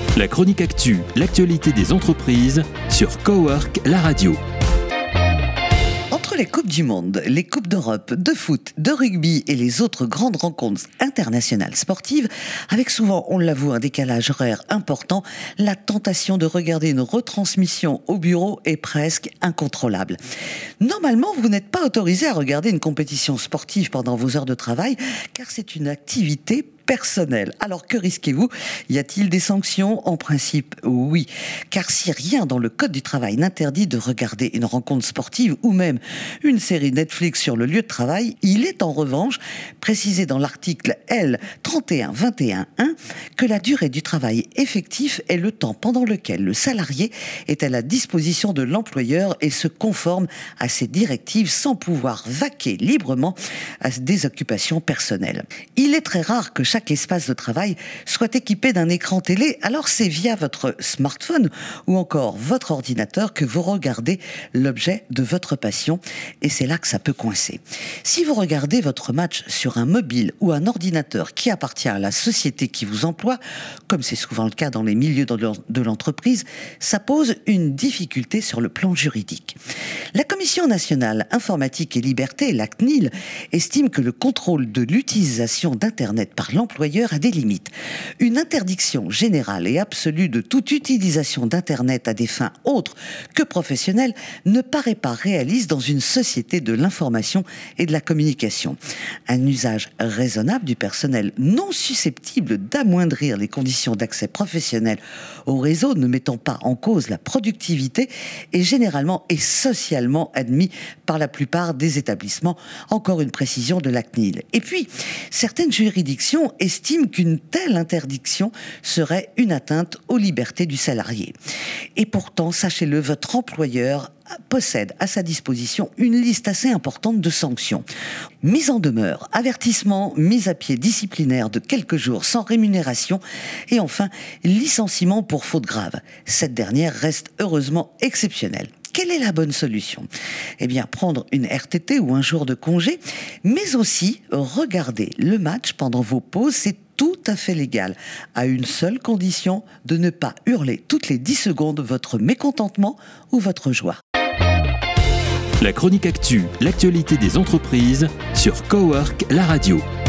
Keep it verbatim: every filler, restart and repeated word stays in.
La chronique actu, l'actualité des entreprises sur Cowork, la radio. Entre les Coupes du Monde, les Coupes d'Europe, de foot, de rugby et les autres grandes rencontres internationales sportives, avec souvent, on l'avoue, un décalage horaire important, la tentation de regarder une retransmission au bureau est presque incontrôlable. Normalement, vous n'êtes pas autorisé à regarder une compétition sportive pendant vos heures de travail, car c'est une activité personnel. Alors que risquez-vous ? Y a-t-il des sanctions ? En principe, oui. Car si rien dans le Code du travail n'interdit de regarder une rencontre sportive ou même une série Netflix sur le lieu de travail, il est en revanche précisé dans l'article L trente et un vingt et un un que la durée du travail effectif est le temps pendant lequel le salarié est à la disposition de l'employeur et se conforme à ses directives sans pouvoir vaquer librement à des occupations personnelles. Il est très rare que chaque espace de travail soit équipé d'un écran télé, alors c'est via votre smartphone ou encore votre ordinateur que vous regardez l'objet de votre passion, et c'est là que ça peut coincer. Si vous regardez votre match sur un mobile ou un ordinateur qui appartient à la société qui vous emploie, comme c'est souvent le cas dans les milieux de l'entreprise, ça pose une difficulté sur le plan juridique. La Commission nationale informatique et liberté, la C N I L, estime que le contrôle de l'utilisation d'Internet par l'employeur a des limites. Une interdiction générale et absolue de toute utilisation d'Internet à des fins autres que professionnelles ne paraît pas réaliste dans une société de l'information et de la communication. Un usage raisonnable du personnel non susceptible d'amoindrir les conditions d'accès professionnel au réseau, ne mettant pas en cause la productivité, est généralement et socialement admis par la plupart des établissements. Encore une précision de la C N I L. Et puis, certaines juridictions estime qu'une telle interdiction serait une atteinte aux libertés du salarié. Et pourtant, sachez-le, votre employeur possède à sa disposition une liste assez importante de sanctions. Mise en demeure, avertissement, mise à pied disciplinaire de quelques jours sans rémunération et enfin, licenciement pour faute grave. Cette dernière reste heureusement exceptionnelle. Quelle est la bonne solution ? Eh bien, prendre une R T T ou un jour de congé, mais aussi regarder le match pendant vos pauses, c'est tout à fait légal, à une seule condition, de ne pas hurler toutes les dix secondes votre mécontentement ou votre joie. La chronique actu, l'actualité des entreprises sur Cowork, la radio.